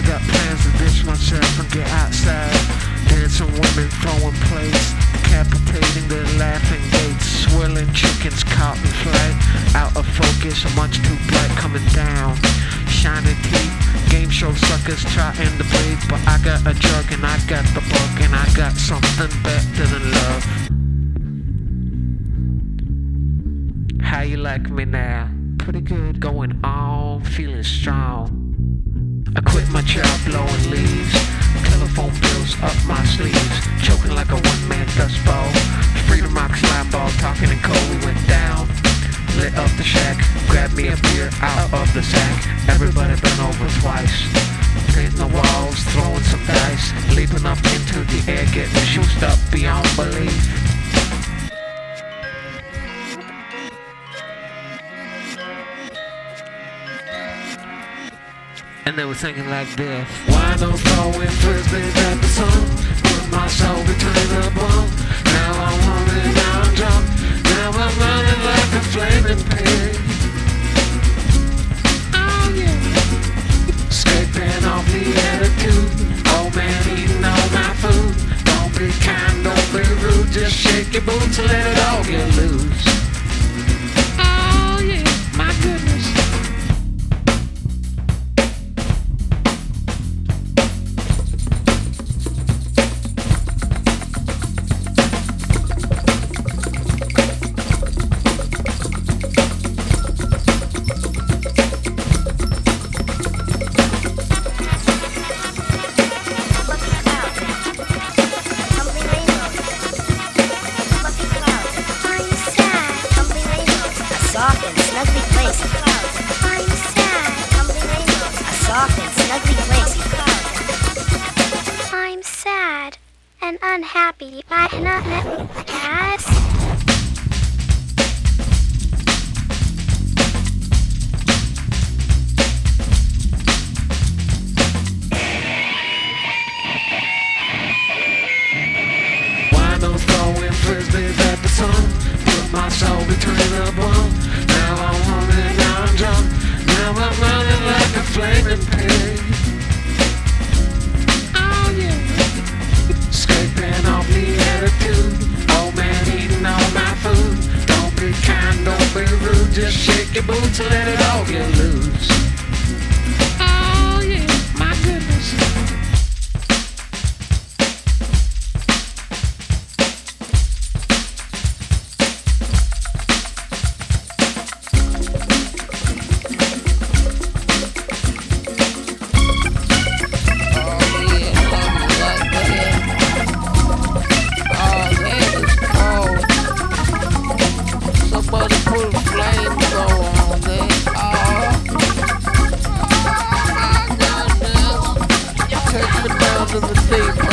I got plans to ditch myself and get outside. Dancing women throwing plates, decapitating their laughing gates, swirling chickens caught in flight. Out of focus, much too bright, coming down. Shining teeth, game show suckers trying to breathe, but I got a drug and I got the bug and I got something better than love. How you like me now? Pretty good. Going on, feeling strong. I quit my job blowing leaves, telephone bills up my sleeves, choking like a one-man dust ball. Freedom rocks slime ball, talking in cold, we went down. Lit up the shack, grabbed me a beer out of the sack. Everybody been over twice, painting the walls, throwing some dice, leaping up into the air, getting juiced up beyond belief. And they were thinking like this: why no throwing frisbees at the sun? Put my soul between the bone. Now I'm hungry, now I'm drunk. Now I'm running like a flaming pig. Oh yeah. Scraping off the attitude. Old man eating all my food. Don't be kind, don't be rude. Just shake your boots and let it all get loose. Oh yeah, my goodness. I'm sad and unhappy. I cannot met Cass. Why no throwing frisbees at the sun? Put my soul between the bone. Now I'm hungry, now I'm drunk. Now I'm running like a flaming pig. Oh yeah. Scraping off the attitude. Old man eating all my food. Don't be kind, don't be rude. Just shake your boots and let it all get loose. Oh yeah, my goodness. To the deep